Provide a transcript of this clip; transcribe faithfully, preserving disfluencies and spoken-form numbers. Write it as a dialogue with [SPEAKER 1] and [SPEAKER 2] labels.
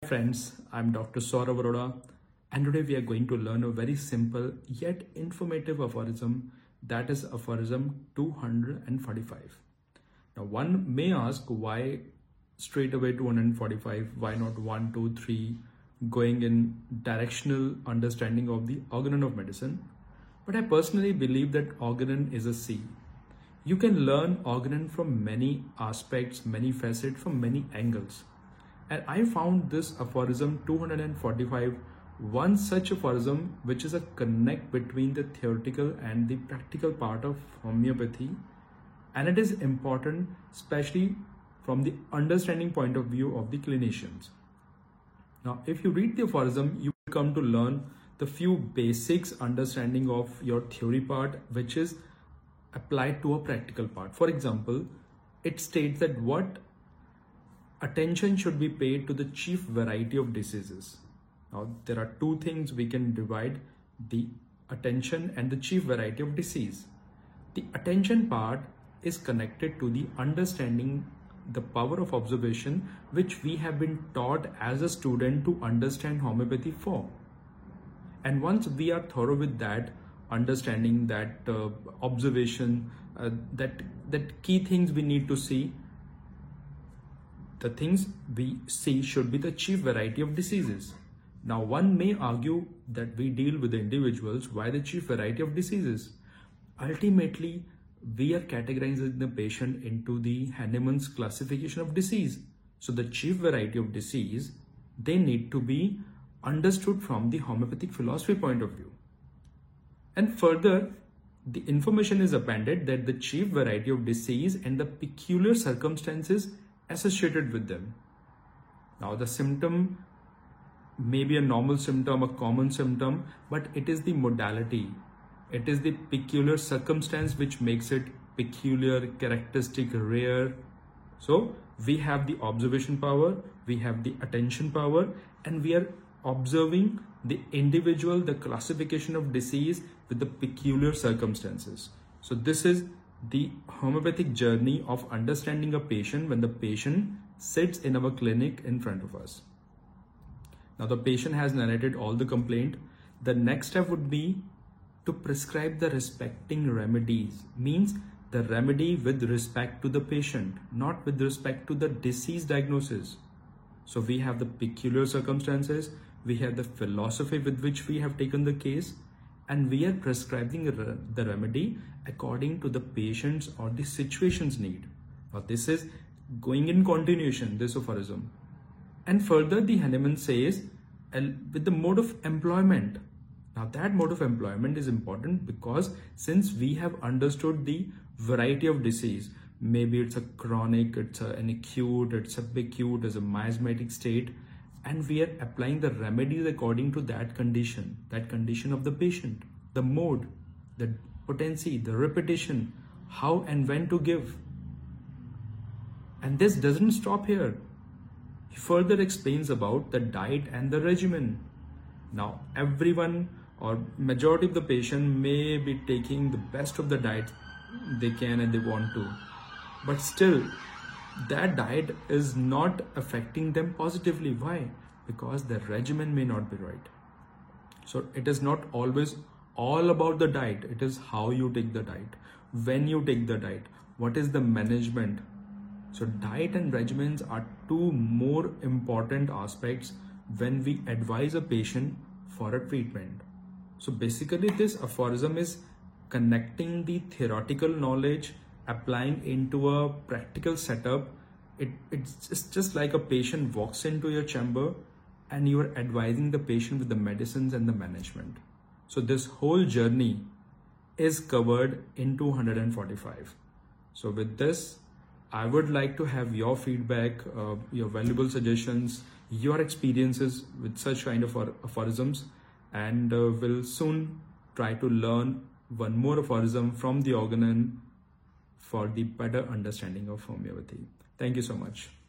[SPEAKER 1] Friends, I'm Doctor Saurav Arora, and today we are going to learn a very simple yet informative aphorism, that is aphorism two hundred forty-five. Now, one may ask why straight away two hundred forty-five, why not one, two, three, going in directional understanding of the organon of medicine. But I personally believe that organon is a C. You can learn organon from many aspects, many facets, from many angles. And I found this aphorism two hundred forty-five one such aphorism which is a connect between the theoretical and the practical part of homeopathy, and it is important especially from the understanding point of view of the clinicians. Now, if you read the aphorism, you will come to learn the few basics understanding of your theory part which is applied to a practical part. For example, it states that what attention should be paid to the chief variety of diseases. Now, there are two things we can divide: the attention and the chief variety of disease. The attention part is connected to the understanding, the power of observation, which we have been taught as a student to understand homeopathy for. And once we are thorough with that understanding, that uh, observation, uh, that, that key things we need to see, the things we see should be the chief variety of diseases. Now, one may argue that we deal with the individuals. Why the chief variety of diseases? Ultimately, we are categorizing the patient into the Hahnemann's classification of disease. So the chief variety of disease, they need to be understood from the homeopathic philosophy point of view. And further, the information is appended that the chief variety of disease and the peculiar circumstances associated with them. Now, the symptom may be a normal symptom, a common symptom, but it is the modality, it is the peculiar circumstance which makes it peculiar, characteristic, rare. So we have the observation power, we have the attention power, and we are observing the individual, the classification of disease with the peculiar circumstances. So this is the homeopathic journey of understanding a patient when the patient sits in our clinic in front of us. Now, the patient has narrated all the complaint. The next step would be to prescribe the respecting remedies, means the remedy with respect to the patient, not with respect to the disease diagnosis. So we have the peculiar circumstances, we have the philosophy with which we have taken the case, and we are prescribing the remedy according to the patient's or the situation's need. Now, this is going in continuation, this aphorism. And further, the Hahnemann says with the mode of employment. Now, that mode of employment is important because since we have understood the variety of disease, maybe it's a chronic, it's a, an acute, it's a subacute, it's a miasmatic state, and we are applying the remedies according to that condition, that condition of the patient, the mode, the potency, the repetition, how and when to give. And this doesn't stop here. He further explains about the diet and the regimen. Now, everyone or majority of the patient may be taking the best of the diet they can and they want to, but still that diet is not affecting them positively. Why? Because the regimen may not be right. So it is not always all about the diet. It is how you take the diet, when you take the diet, what is the management. So diet and regimens are two more important aspects when we advise a patient for a treatment. So basically this aphorism is connecting the theoretical knowledge, applying into a practical setup. It, it's just, just like a patient walks into your chamber and you are advising the patient with the medicines and the management. So this whole journey is covered in two hundred forty-five. So with this, I would like to have your feedback, uh, your valuable suggestions, your experiences with such kind of aphorisms, and uh, we'll soon try to learn one more aphorism from the organon for the better understanding of homeopathy. Thank you so much.